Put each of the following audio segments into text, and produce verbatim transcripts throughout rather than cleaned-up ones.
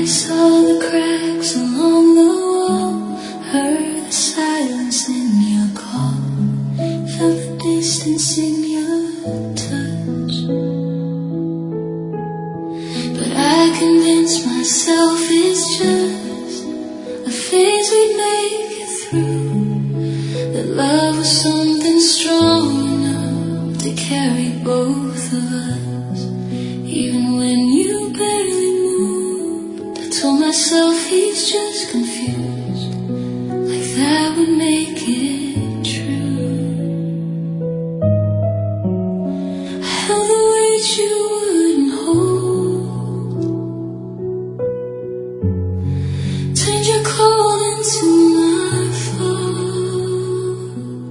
saw the cracks along the wall, heard the silence in your call, felt the distance in your touch. But I convinced myself it's just a phase we'd make it through, that love was something strong enough to carry both of us, even when you barely moved. I told myself he's just confused, like that would make it true. I held the weight you wouldn't hold, turned your cold into my fault.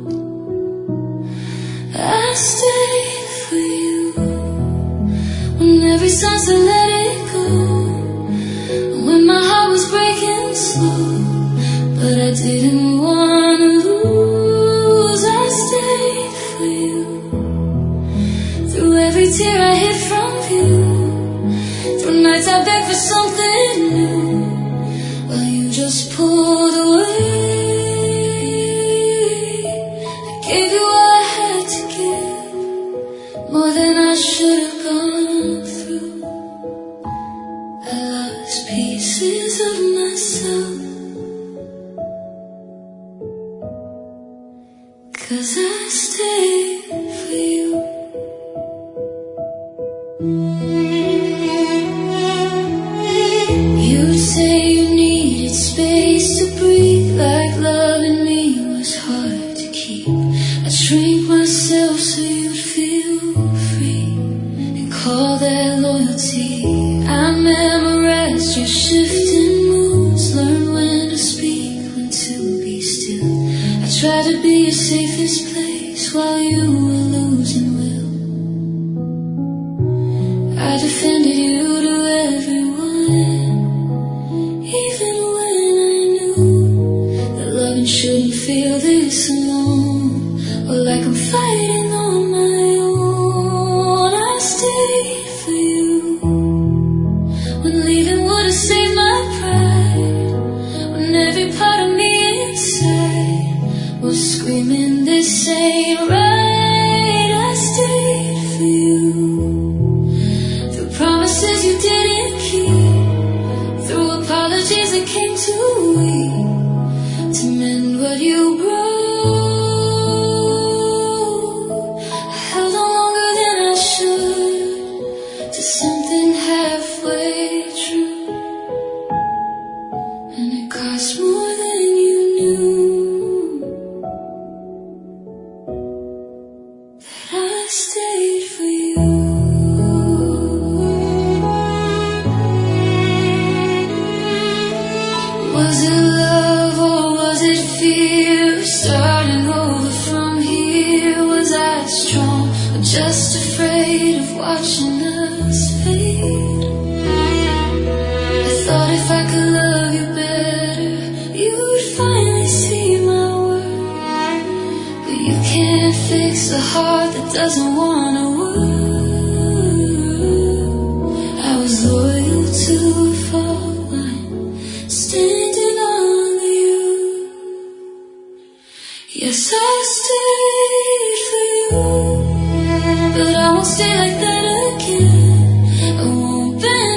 I stayed for you when every sign said let it go, when my heart was breaking slow, but I didn't want to lose. I stayed for you through every tear I hid from view, through nights I begged for something new, while you just pulled away. I gave you all I had to give, more than I should have gone through. I lost pieces of myself, 'cause I stayed for you. You'd say you needed space to breathe, like loving me was hard to keep. I'd shrink myself so you'd feel free, and call that loyalty. I memorized your shifting moods, learned when to speak, when to be still. I tried to be your safest place while you were losing will. I defended you to everyone, even when I knew that loving shouldn't feel this alone, or like I'm fighting on my own. I stayed for you when leaving would have saved my pride, when every part of me inside was screaming this ain't right. I stayed for you through promises you didn't keep, through apologies that came too weak to mend what you broke. I held on longer than I should to something halfway true, and it cost more than you knew. That I stayed for you. Was it love or was it fear? Starting over from here. Was I strong or just afraid of watching us fade? I thought if I could love you better, you'd finally see my worth. But you can't fix a heart that doesn't wanna work. I was loyal to a fault line, standing on you. Yes, I stayed for you, but I won't stay like that again. I won't bend